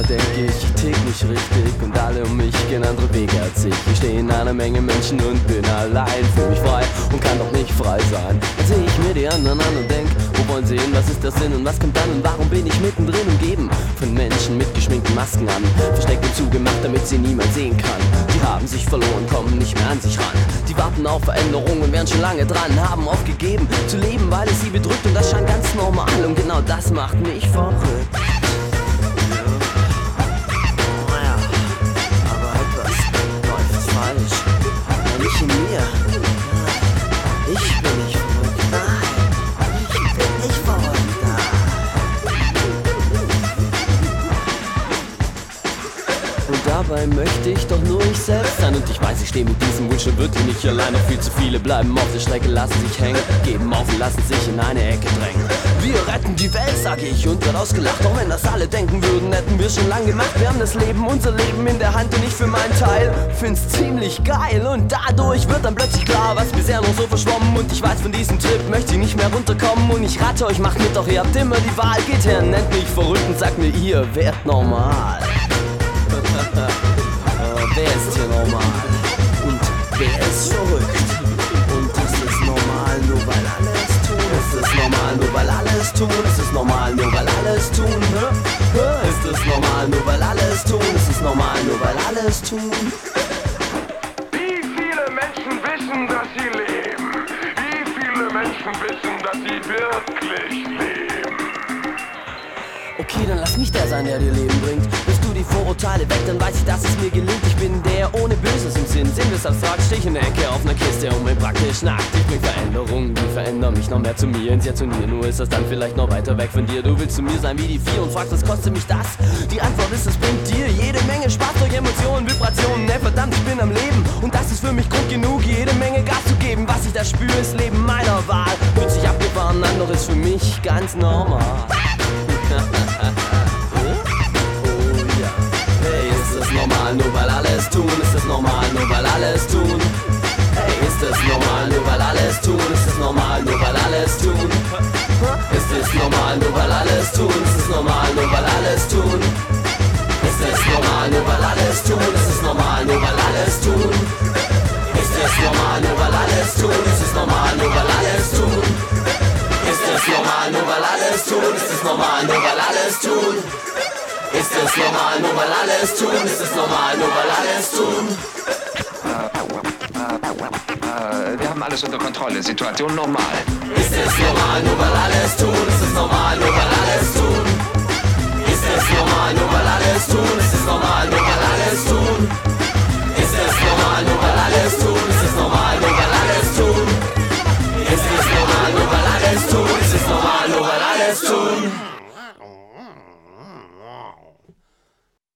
Manchmal denke ich täglich richtig und alle um mich gehen andere Wege als ich. Ich stehe in einer Menge Menschen und bin allein, fühl mich frei und kann doch nicht frei sein. Dann sehe ich mir die anderen an und denk, wo wollen sie hin, was ist der Sinn und was kommt dann und warum bin ich mittendrin umgeben von Menschen mit geschminkten Masken an, versteckt und zugemacht, damit sie niemand sehen kann. Die haben sich verloren, kommen nicht mehr an sich ran. Die warten auf Veränderungen und wären schon lange dran, haben aufgegeben zu leben, weil es sie bedrückt und das scheint ganz normal und genau das macht mich verrückt. Nicht in mir. Ich bin nicht verrückt. Nein, ich bin nicht verrückt. Und dabei möchte ich doch nur ich selbst sein. Und ich weiß, ich stehe mit diesem Wunsch und wirklich nicht allein. Noch viel zu viele bleiben auf der Strecke, lassen sich hängen, geben auf und lassen sich in eine Ecke drängen. Wir retten die Welt, sage ich und wird ausgelacht. Auch wenn das alle denken würden, hätten wir schon lang gemacht. Wir haben das Leben, unser Leben in der Hand und ich für meinen Teil find's ziemlich geil. Und dadurch wird dann plötzlich klar, was bisher noch so verschwommen. Und ich weiß, von diesem Trip möchte ich nicht mehr runterkommen. Und ich rate euch, macht mit, doch ihr habt immer die Wahl. Geht her, nennt mich verrückt und sagt mir, ihr werdet normal. Wer ist hier normal? Und wer ist verrückt? Und ist es normal, nur weil alle es tun? Ist es normal, nur weil alle es tun? Ist es normal, nur weil alle es tun? Ist es normal, nur weil alle es tun? Ist es normal, nur weil alle es tun? Wie viele Menschen wissen, dass sie leben? Wie viele Menschen wissen, dass sie wirklich leben? Okay, dann lass mich der sein, der dir Leben bringt. Wirst du die Vorurteile weg, dann weiß ich, dass es mir gelingt. Ich bin der ohne Böses im Sinn. Sehen wir's abstrakt, steh ich in der Ecke auf ner Kiste und bin praktisch nackt. Ich bring Veränderungen, die verändern mich noch mehr zu mir. Ins Jahr zu mir, nur ist das dann vielleicht noch weiter weg von dir. Du willst zu mir sein wie die vier und fragst, was kostet mich das? Die Antwort ist, es bringt dir jede Menge Spaß durch Emotionen, Vibrationen. Ne, verdammt, ich bin am Leben und das ist für mich Grund genug, jede Menge Gas zu geben. Was ich da spüre, ist Leben meiner Wahl. Hört sich abgefahren an, doch ist für mich ganz normal. Normal, nur weil alle es tun, ist es normal, nur weil alle es tun. Hey, ist es normal, nur weil alle es tun, ist es normal, nur weil alle es tun. Ist es normal, nur weil alle es tun, ist es normal, nur weil alle es tun. Ist es normal, nur weil alle es tun, ist es normal, nur weil alle es tun. Ist es normal, nur weil alle es tun, ist es normal, nur weil alle es tun. Ist es normal, nur weil alle es tun, ist es normal, nur weil alle es tun. Ist es normal, nur weil alle es tun? Ist es normal, nur weil alle es tun? Wir haben alles unter Kontrolle. Situation normal. Ist es normal, nur weil alle es tun? Ist es normal, nur weil alle es tun?